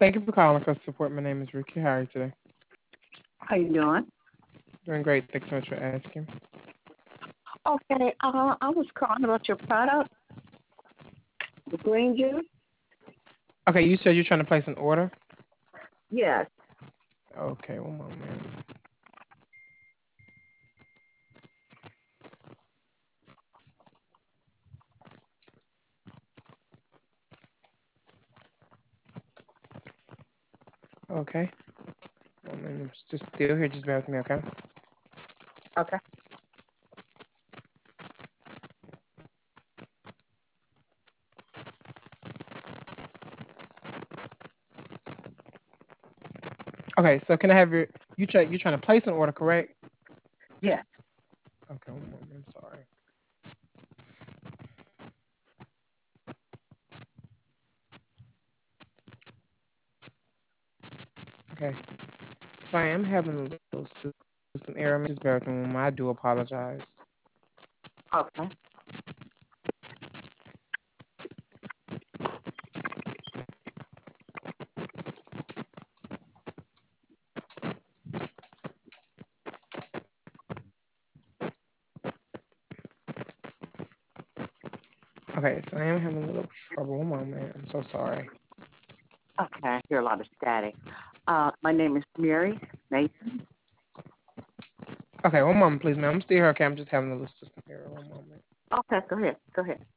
Thank you for calling customer support. My name is Ricky. How are you today? How you doing? Doing great. Thanks so much for asking. Okay, I was calling about your product, the green juice. Okay, you said you're trying to place an order. Yes. Okay, one moment. Okay, one moment. I'm just still here. Just bear with me, okay? Okay. Okay, so can I have you're trying to place an order, correct? Yes. Okay, one moment. I'm sorry. Okay, so I am having a little system error. Just bear with me. I do apologize. Okay. Okay, so I am having a little trouble. One moment. I'm so sorry. Okay. I hear a lot of static. My name is Mary Mason. Okay, one moment, please, ma'am. I'm still here. Okay, I'm just having a little system error. One moment. Okay, go ahead. Go ahead.